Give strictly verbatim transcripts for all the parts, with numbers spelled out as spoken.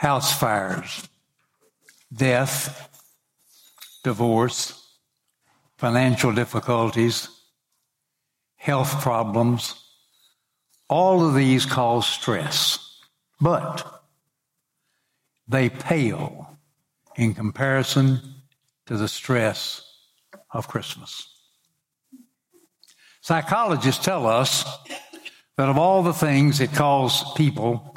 house fires, death, divorce, financial difficulties, health problems. All of these cause stress, but they pale in comparison to the stress of Christmas. Psychologists tell us that of all the things that cause people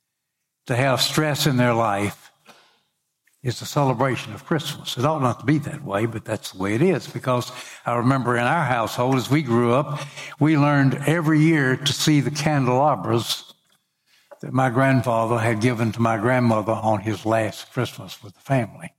to have stress in their life is the celebration of Christmas. It ought not to be that way, but that's the way it is, because I remember in our household, as we grew up, we learned every year to see the candelabras that my grandfather had given to my grandmother on his last Christmas with the family.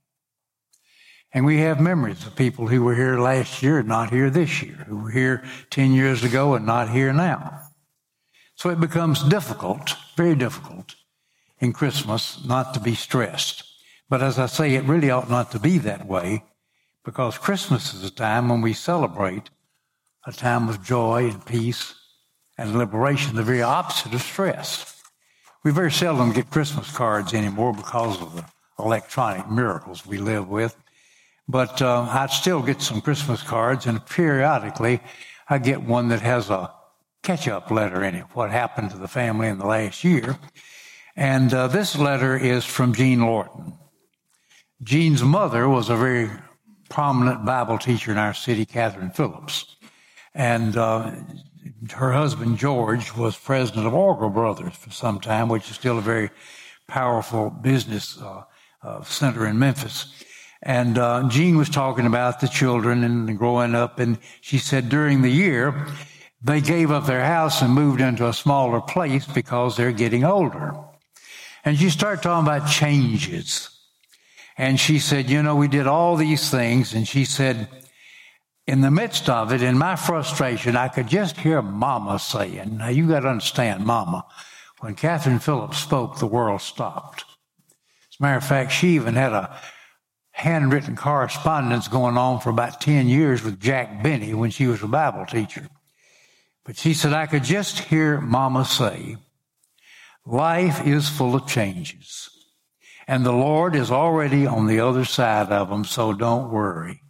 And we have memories of people who were here last year and not here this year, who were here ten years ago and not here now. So it becomes difficult, very difficult, in Christmas not to be stressed. But as I say, it really ought not to be that way, because Christmas is a time when we celebrate a time of joy and peace and liberation, the very opposite of stress. We very seldom get Christmas cards anymore because of the electronic miracles we live with. But uh, I still get some Christmas cards, and periodically I get one that has a catch-up letter in it, what happened to the family in the last year. And uh, this letter is from Jean Lorton. Jean's mother was a very prominent Bible teacher in our city, Catherine Phillips. And uh, her husband, George, was president of Orgel Brothers for some time, which is still a very powerful business uh, uh, center in Memphis. And uh, Jean was talking about the children and growing up, and she said during the year, they gave up their house and moved into a smaller place because they're getting older. And she started talking about changes. And she said, you know, we did all these things. And she said, in the midst of it, in my frustration, I could just hear Mama saying, now you got to understand, Mama, when Catherine Phillips spoke, the world stopped. As a matter of fact, she even had a handwritten correspondence going on for about ten years with Jack Benny when she was a Bible teacher. But she said, I could just hear Mama say, life is full of changes, and the Lord is already on the other side of them, so don't worry.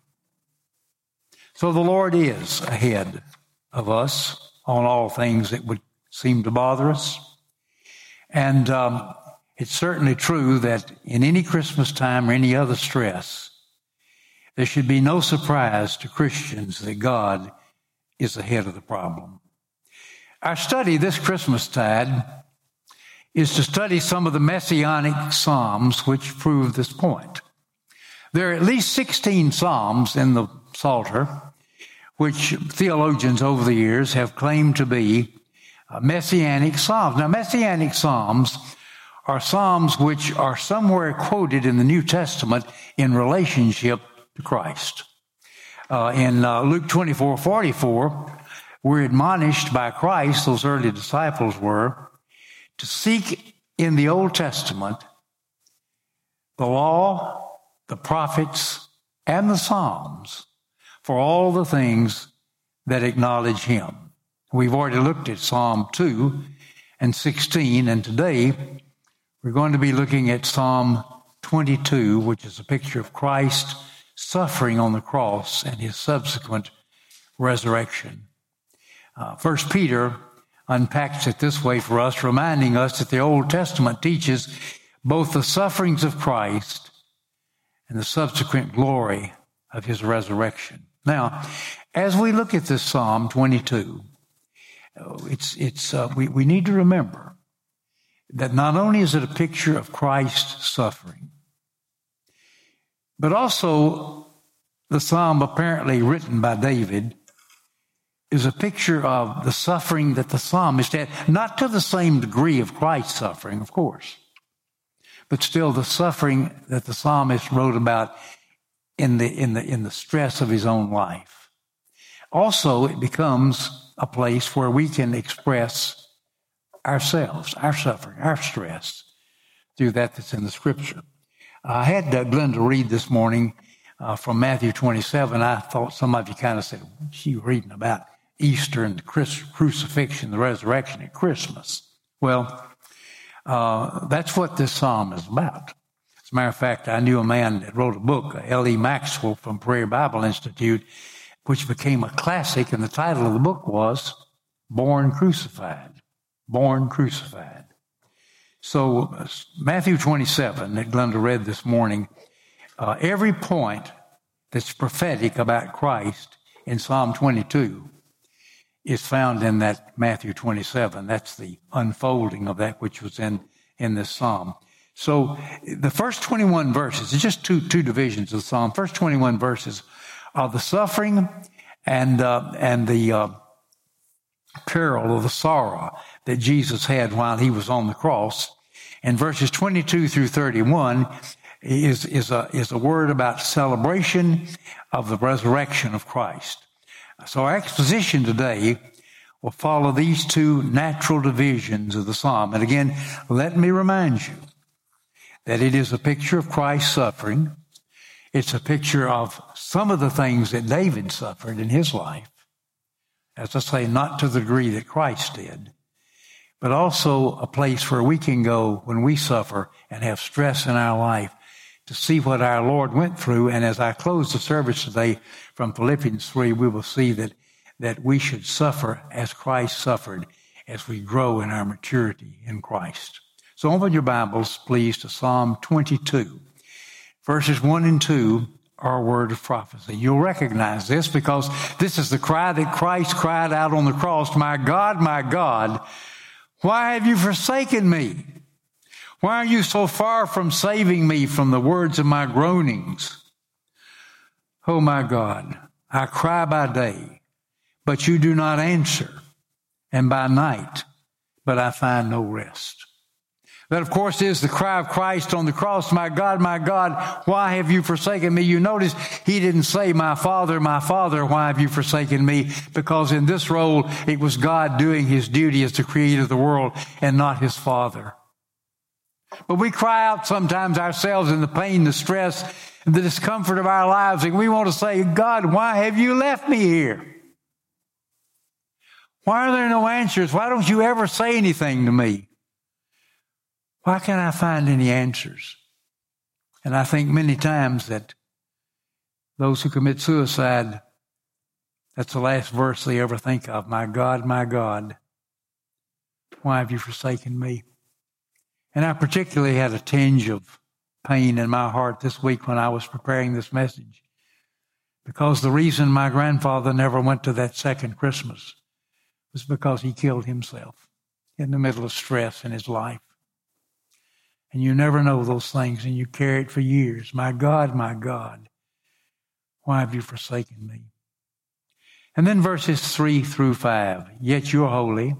So the Lord is ahead of us on all things that would seem to bother us. And um, it's certainly true that in any Christmas time or any other stress, there should be no surprise to Christians that God is ahead of the problem. Our study this Christmastide is to study some of the messianic psalms which prove this point. There are at least sixteen psalms in the Psalter which theologians over the years have claimed to be messianic psalms. Now, messianic psalms are psalms which are somewhere quoted in the New Testament in relationship to Christ. Uh, in uh, Luke twenty-four forty-four, we're admonished by Christ, those early disciples were, to seek in the Old Testament the law, the prophets, and the Psalms for all the things that acknowledge Him. We've already looked at Psalm two and sixteen, and today we're going to be looking at Psalm twenty-two, which is a picture of Christ suffering on the cross and His subsequent resurrection. Uh, First Peter unpacks it this way for us, reminding us that the Old Testament teaches both the sufferings of Christ and the subsequent glory of His resurrection. Now, as we look at this Psalm twenty-two, it's it's uh, we, we need to remember that not only is it a picture of Christ's suffering, but also the Psalm apparently written by David is a picture of the suffering that the psalmist had, not to the same degree of Christ's suffering, of course, but still the suffering that the psalmist wrote about in the in the in the stress of his own life. Also, it becomes a place where we can express ourselves, our suffering, our stress, through that that's in the Scripture. I had uh, Glenda read this morning uh, from Matthew twenty-seven. I thought some of you kind of said, what's she reading about Easter and the crucifixion, the resurrection at Christmas? Well, Uh, that's what this psalm is about. As a matter of fact, I knew a man that wrote a book, L E Maxwell from Prayer Bible Institute, which became a classic, and the title of the book was Born Crucified. Born Crucified. So uh, Matthew twenty-seven that Glenda read this morning, uh, every point that's prophetic about Christ in Psalm twenty-two is found in that Matthew twenty-seven. That's the unfolding of that which was in, in this psalm. So the first twenty-one verses, it's just two, two divisions of the psalm. First twenty-one verses are the suffering and, uh, and the, uh, peril or the sorrow that Jesus had while he was on the cross. And verses twenty-two through thirty-one is, is a, is a word about celebration of the resurrection of Christ. So our exposition today will follow these two natural divisions of the psalm. And again, let me remind you that it is a picture of Christ's suffering. It's a picture of some of the things that David suffered in his life. As I say, not to the degree that Christ did, but also a place where we can go when we suffer and have stress in our life to see what our Lord went through. And as I close the service today from Philippians three, we will see that, that we should suffer as Christ suffered as we grow in our maturity in Christ. So open your Bibles, please, to Psalm twenty-two. Verses one and two are a word of prophecy. You'll recognize this because this is the cry that Christ cried out on the cross, "My God, my God, why have you forsaken me? Why are you so far from saving me from the words of my groanings? Oh, my God, I cry by day, but you do not answer, and by night, but I find no rest." That, of course, is the cry of Christ on the cross. "My God, my God, why have you forsaken me?" You notice he didn't say, "My Father, my Father, why have you forsaken me?" Because in this role, it was God doing his duty as the creator of the world and not his Father. But we cry out sometimes ourselves in the pain, the stress, and the discomfort of our lives, and we want to say, "God, why have you left me here? Why are there no answers? Why don't you ever say anything to me? Why can't I find any answers?" And I think many times that those who commit suicide, that's the last verse they ever think of. "My God, my God, why have you forsaken me?" And I particularly had a tinge of pain in my heart this week when I was preparing this message, because the reason my grandfather never went to that second Christmas was because he killed himself in the middle of stress in his life. And you never know those things, and you carry it for years. "My God, my God, why have you forsaken me?" And then verses three through five. "Yet you're holy,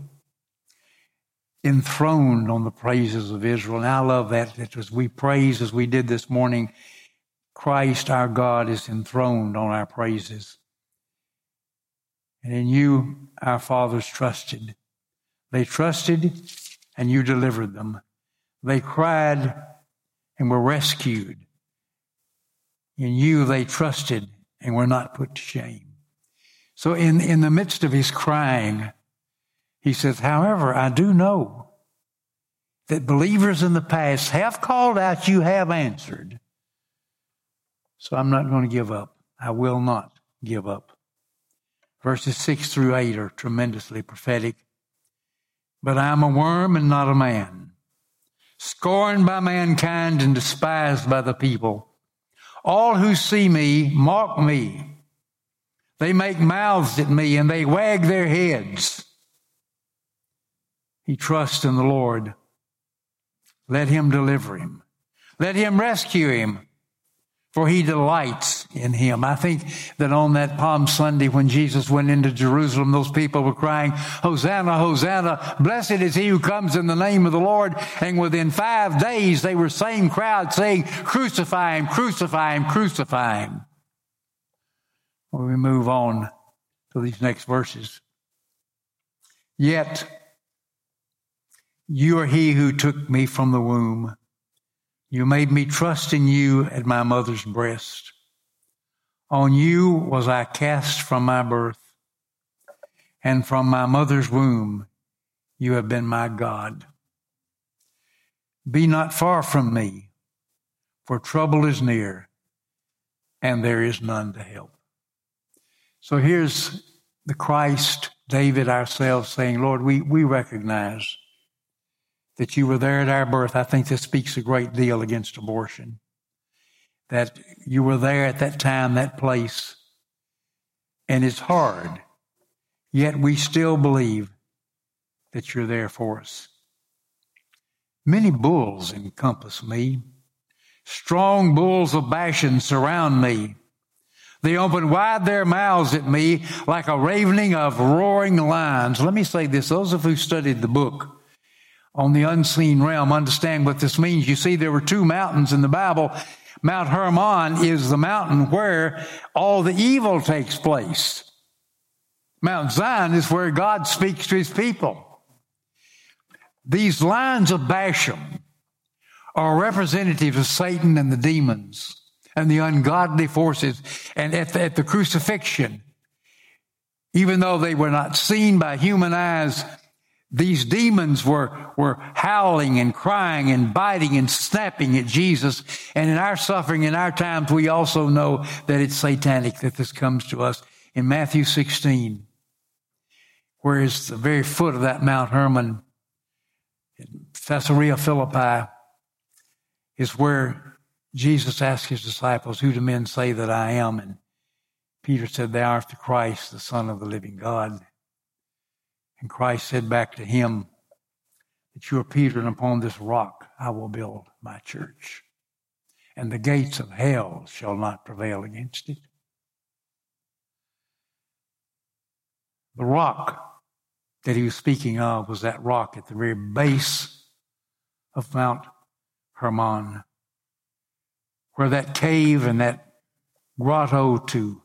enthroned on the praises of Israel." And I love that, that as we praise, as we did this morning, Christ our God is enthroned on our praises. "And in you our fathers trusted. They trusted, and you delivered them. They cried and were rescued. In you they trusted and were not put to shame." So in, in the midst of his crying, he says, "However, I do know that believers in the past have called out, you have answered. So I'm not going to give up. I will not give up." Verses six through eight are tremendously prophetic. "But I am a worm and not a man, scorned by mankind and despised by the people. All who see me mock me. They make mouths at me and they wag their heads." He trusts in the Lord. Let him deliver him. Let him rescue him, for he delights in him. I think that on that Palm Sunday when Jesus went into Jerusalem, those people were crying, "Hosanna, Hosanna, blessed is he who comes in the name of the Lord." And within five days, they were same crowd saying, "Crucify him, crucify him, crucify him." When we move on to these next verses. "Yet you are he who took me from the womb. You made me trust in you at my mother's breast. On you was I cast from my birth, and from my mother's womb you have been my God." Be not far from me, for trouble is near, and there is none to help. So here's the Christ, David, ourselves saying, Lord, we, we recognize that you were there at our birth. I think this speaks a great deal against abortion. That you were there at that time, that place. And it's hard. Yet we still believe that you're there for us. Many bulls encompass me. Strong bulls of Bashan surround me. They open wide their mouths at me like a ravening of roaring lions. Let me say this. Those of you who studied the book on the unseen realm understand what this means. You see, there were two mountains in the Bible. Mount Hermon is the mountain where all the evil takes place. Mount Zion is where God speaks to his people. These lions of Bashan are representatives of Satan and the demons and the ungodly forces. And at the, at the crucifixion, even though they were not seen by human eyes, these demons were, were howling and crying and biting and snapping at Jesus. And in our suffering, in our times, we also know that it's satanic that this comes to us. In Matthew sixteen, where is the very foot of that Mount Hermon, in Caesarea Philippi, is where Jesus asked his disciples, who do men say that I am? And Peter said, thou art the Christ, the Son of the living God. And Christ said back to him, that you are Peter, and upon this rock I will build my church. And the gates of hell shall not prevail against it. The rock that he was speaking of was that rock at the very base of Mount Hermon, where that cave and that grotto to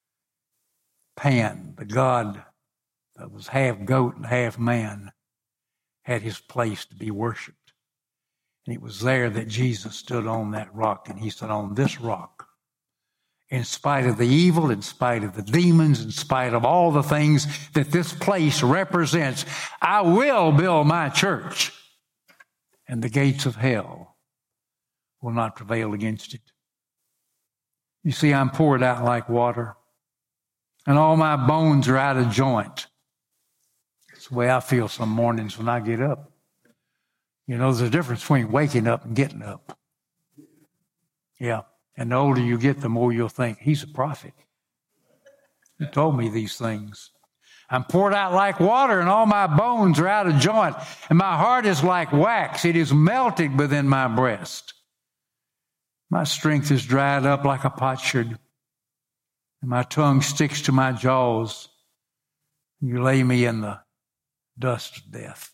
Pan, the god that was half goat and half man, had his place to be worshipped. And it was there that Jesus stood on that rock, and he stood on this rock. In spite of the evil, in spite of the demons, in spite of all the things that this place represents, I will build my church, and the gates of hell will not prevail against it. You see, I'm poured out like water, and all my bones are out of joint. It's the way I feel some mornings when I get up. You know, there's a difference between waking up and getting up. Yeah. And the older you get, the more you'll think, he's a prophet. He told me these things. I'm poured out like water, and all my bones are out of joint, and my heart is like wax. It is melted within my breast. My strength is dried up like a potsherd, and my tongue sticks to my jaws. You lay me in the dust of death.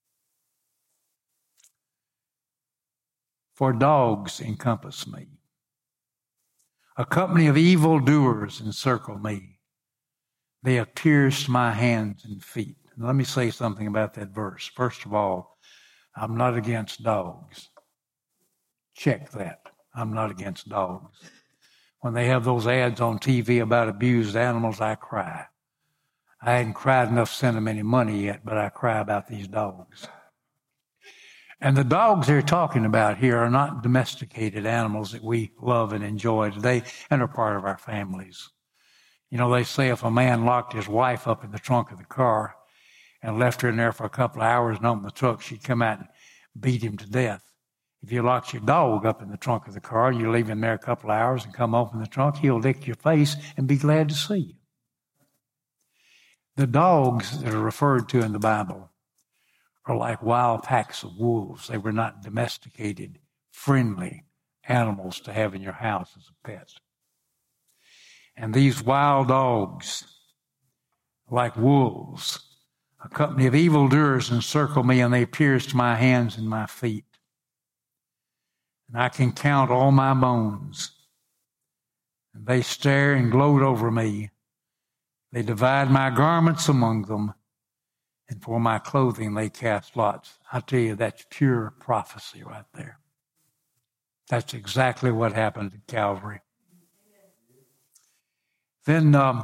For dogs encompass me. A company of evildoers encircle me. They have pierced my hands and feet. And let me say something about that verse. First of all, I'm not against dogs. Check that. I'm not against dogs. When they have those ads on T V about abused animals, I cry. I hadn't cried enough to send them any money yet, but I cry about these dogs. And the dogs they're talking about here are not domesticated animals that we love and enjoy today and are part of our families. You know, they say if a man locked his wife up in the trunk of the car and left her in there for a couple of hours and opened the truck, she'd come out and beat him to death. If you locked your dog up in the trunk of the car, you leave him there a couple of hours and come open the trunk, he'll lick your face and be glad to see you. The dogs that are referred to in the Bible are like wild packs of wolves. They were not domesticated, friendly animals to have in your house as a pet. And these wild dogs, like wolves, a company of evildoers encircle me, and they pierced my hands and my feet. And I can count all my bones. And they stare and gloat over me. They divide my garments among them, and for my clothing they cast lots. I tell you, that's pure prophecy right there. That's exactly what happened at Calvary. Then um,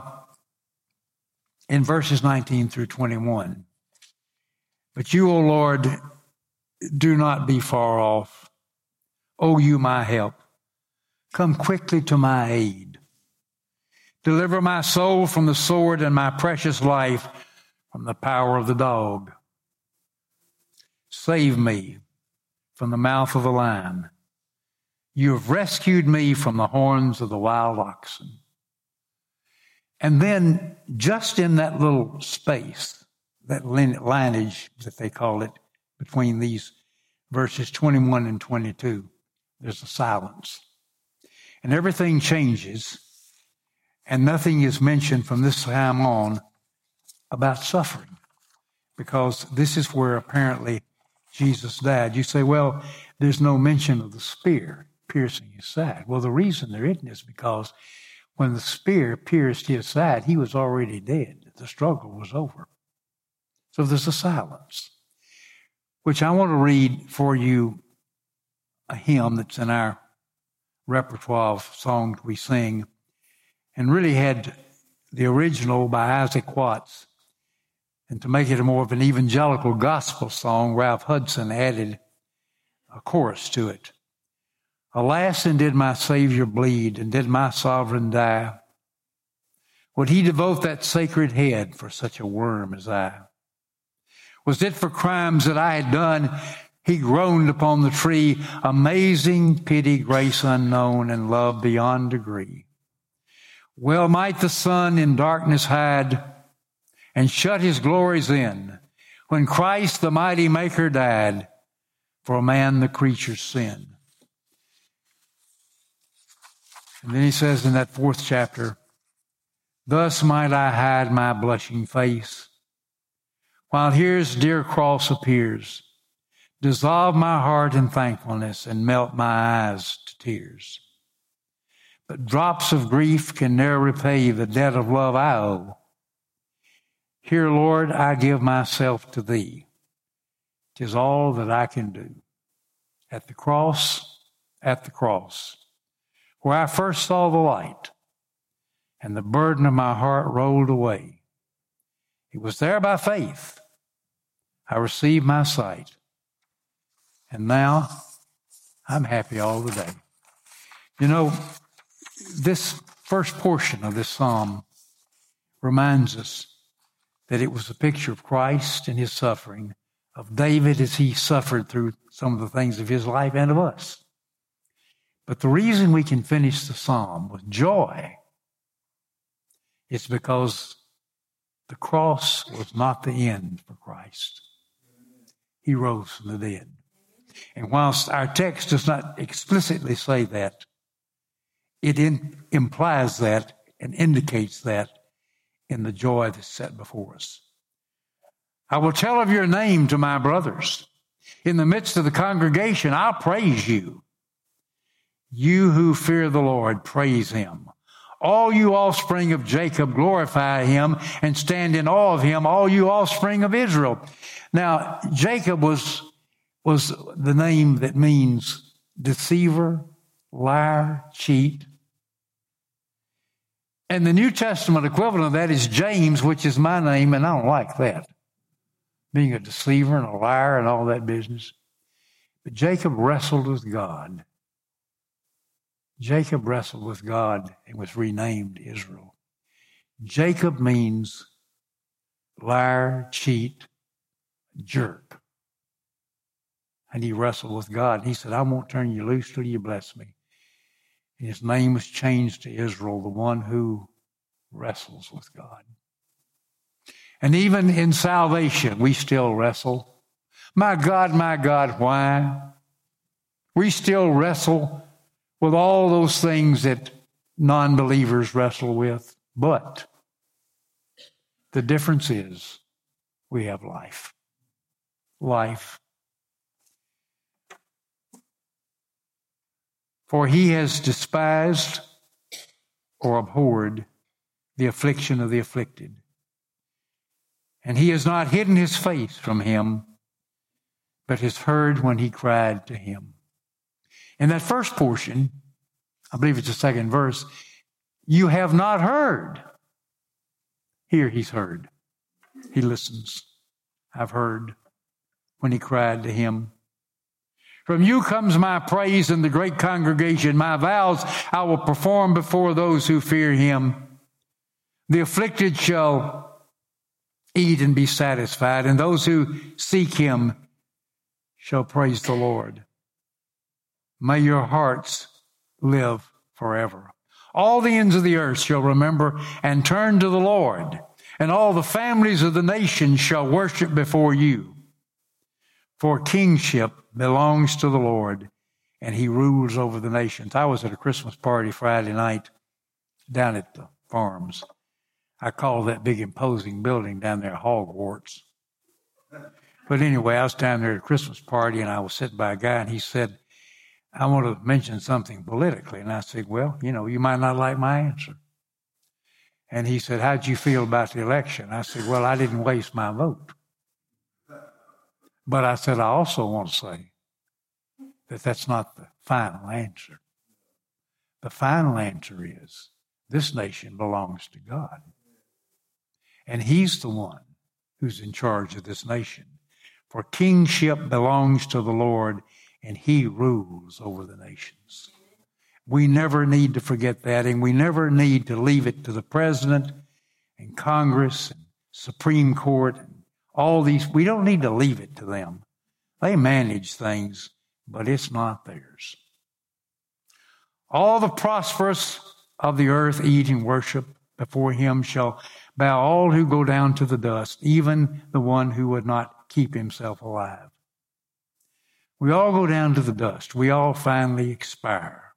in verses nineteen through twenty-one, but you, O Lord, do not be far off. O you my help, come quickly to my aid. Deliver my soul from the sword and my precious life from the power of the dog. Save me from the mouth of the lion. You have rescued me from the horns of the wild oxen. And then just in that little space, that lineage that they call it, between these verses twenty-one and twenty-two, there's a silence. And everything changes, and nothing is mentioned from this time on about suffering, because this is where apparently Jesus died. You say, well, there's no mention of the spear piercing his side. Well, the reason there isn't is because when the spear pierced his side, he was already dead. The struggle was over. So there's a silence, which I want to read for you a hymn that's in our repertoire of songs we sing, and really had the original by Isaac Watts. And to make it a more of an evangelical gospel song, Ralph Hudson added a chorus to it. Alas, and did my Savior bleed, and did my sovereign die? Would he devote that sacred head for such a worm as I? Was it for crimes that I had done he groaned upon the tree? Amazing pity, grace unknown, and love beyond degree. Well might the sun in darkness hide and shut his glories in, when Christ the mighty Maker died for man the creature's sin. And then he says in that fourth chapter, thus might I hide my blushing face, while here's dear cross appears, dissolve my heart in thankfulness and melt my eyes to tears. But drops of grief can ne'er repay the debt of love I owe. Here, Lord, I give myself to thee. 'Tis all that I can do. At the cross, at the cross, where I first saw the light, and the burden of my heart rolled away. It was there by faith I received my sight, and now I'm happy all the day. You know, this first portion of this psalm reminds us that it was a picture of Christ and his suffering, of David as he suffered through some of the things of his life, and of us. But the reason we can finish the psalm with joy is because the cross was not the end for Christ. He rose from the dead. And whilst our text does not explicitly say that, it in, implies that and indicates that in the joy that's set before us. I will tell of your name to my brothers. In the midst of the congregation, I'll praise you. You who fear the Lord, praise him. All you offspring of Jacob, glorify him and stand in awe of him, all you offspring of Israel. Now, Jacob was, was the name that means deceiver, liar, cheat. And the New Testament equivalent of that is James, which is my name, and I don't like that. Being a deceiver and a liar and all that business. But Jacob wrestled with God. Jacob wrestled with God and was renamed Israel. Jacob means liar, cheat, jerk. And he wrestled with God. He said, I won't turn you loose till you bless me. And his name was changed to Israel, the one who wrestles with God. And even in salvation, we still wrestle. My God, my God, why? We still wrestle with all those things that non-believers wrestle with. But the difference is we have life. Life. For he has despised or abhorred the affliction of the afflicted. And he has not hidden his face from him, but has heard when he cried to him. In that first portion, I believe it's the second verse, you have not heard. Here he's heard. He listens. I've heard when he cried to him. From you comes my praise in the great congregation. My vows I will perform before those who fear him. The afflicted shall eat and be satisfied, and those who seek him shall praise the Lord. May your hearts live forever. All the ends of the earth shall remember and turn to the Lord, and all the families of the nations shall worship before you. For kingship belongs to the Lord, and he rules over the nations. I was at a Christmas party Friday night down at the farms. I call that big imposing building down there Hogwarts. But anyway, I was down there at a Christmas party, and I was sitting by a guy, and he said, I want to mention something politically. And I said, well, you know, you might not like my answer. And he said, how'd you feel about the election? I said, well, I didn't waste my vote. But I said, I also want to say that that's not the final answer. The final answer is this nation belongs to God. And he's the one who's in charge of this nation. For kingship belongs to the Lord, and he rules over the nations. We never need to forget that, and we never need to leave it to the president and Congress and Supreme Court and all these. We don't need to leave it to them. They manage things, but it's not theirs. All the prosperous of the earth eat and worship before him shall bow, all who go down to the dust, even the one who would not keep himself alive. We all go down to the dust. We all finally expire.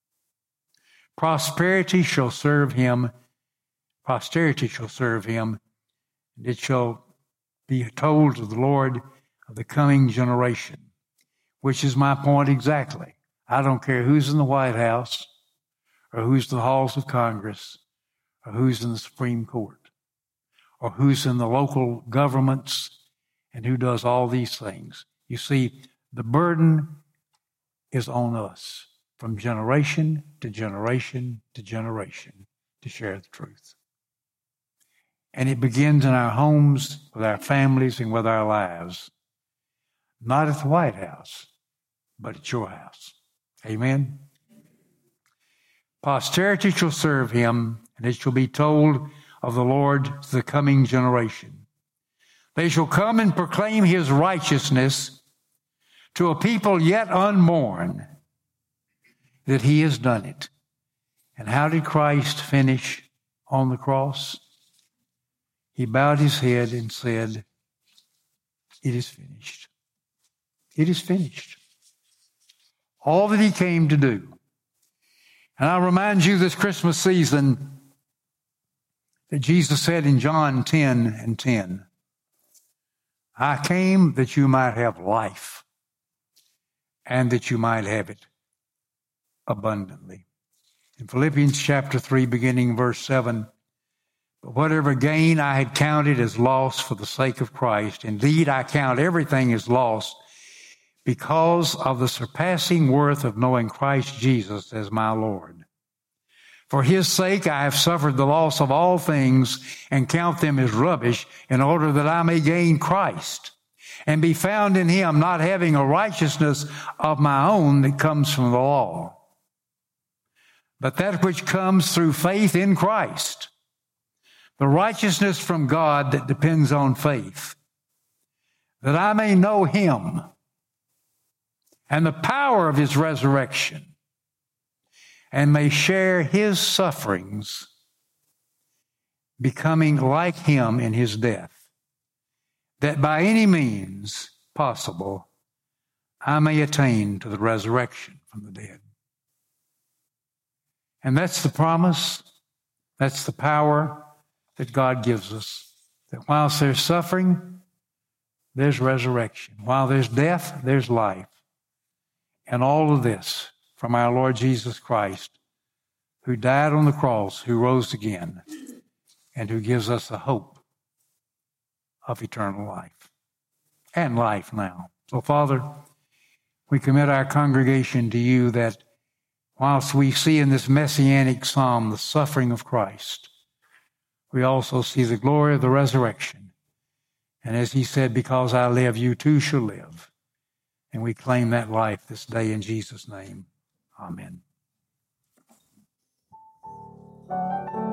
Prosperity shall serve him. Posterity shall serve him. And it shall be told to the Lord of the coming generation, which is my point exactly. I don't care who's in the White House or who's in the halls of Congress or who's in the Supreme Court or who's in the local governments and who does all these things. You see, the burden is on us from generation to generation to generation to share the truth. And it begins in our homes, with our families, and with our lives. Not at the White House, but at your house. Amen? Posterity shall serve him, and it shall be told of the Lord to the coming generation. They shall come and proclaim his righteousness to a people yet unborn, that he has done it. And how did Christ finish on the cross? He bowed his head and said, it is finished. It is finished. All that he came to do. And I remind you this Christmas season that Jesus said in John ten and ten, I came that you might have life and that you might have it abundantly. In Philippians chapter three, beginning verse seven, but whatever gain I had counted as loss for the sake of Christ, indeed I count everything as loss because of the surpassing worth of knowing Christ Jesus as my Lord. For his sake I have suffered the loss of all things and count them as rubbish in order that I may gain Christ and be found in him, not having a righteousness of my own that comes from the law, but that which comes through faith in Christ, the righteousness from God that depends on faith, that I may know him and the power of his resurrection, and may share his sufferings, becoming like him in his death, that by any means possible I may attain to the resurrection from the dead. And that's the promise, that's the power that God gives us, that whilst there's suffering, there's resurrection. While there's death, there's life. And all of this from our Lord Jesus Christ, who died on the cross, who rose again, and who gives us the hope of eternal life and life now. So, Father, we commit our congregation to you, that whilst we see in this messianic psalm the suffering of Christ, we also see the glory of the resurrection. And as he said, because I live, you too shall live. And we claim that life this day in Jesus' name. Amen.